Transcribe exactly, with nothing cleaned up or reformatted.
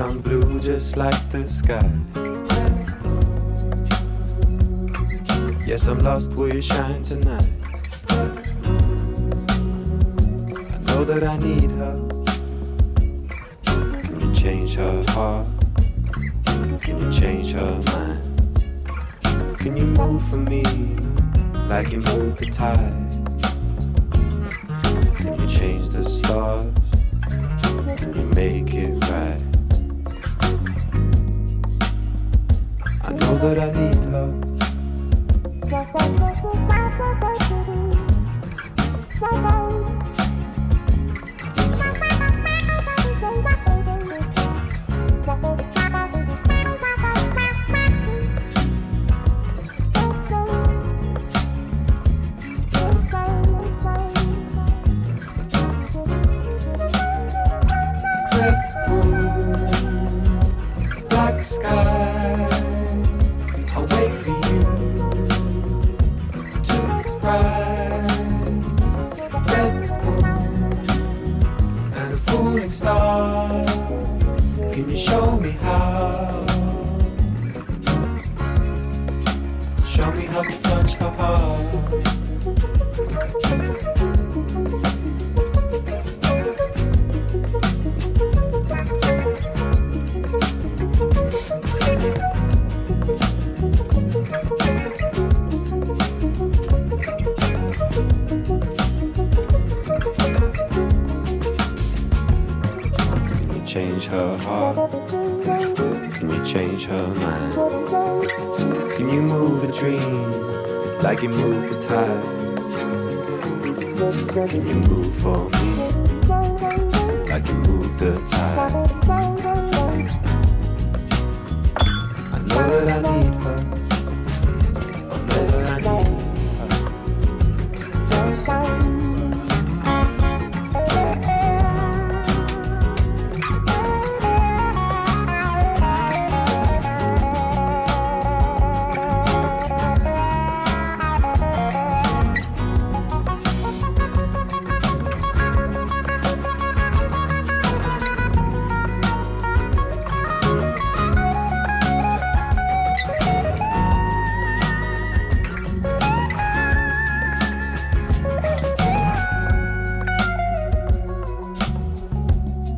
I'm blue just like the sky. Yes, I'm lost, will you shine tonight? I know that I need her. Can you change her heart? Can you change her mind? Can you move for me like you move the tide? Can you change the stars? Can you make it right? I know that I need her. Change her heart? Can you change her mind? Can you move a dream like you move the tide? Can you move for me like you move the tide?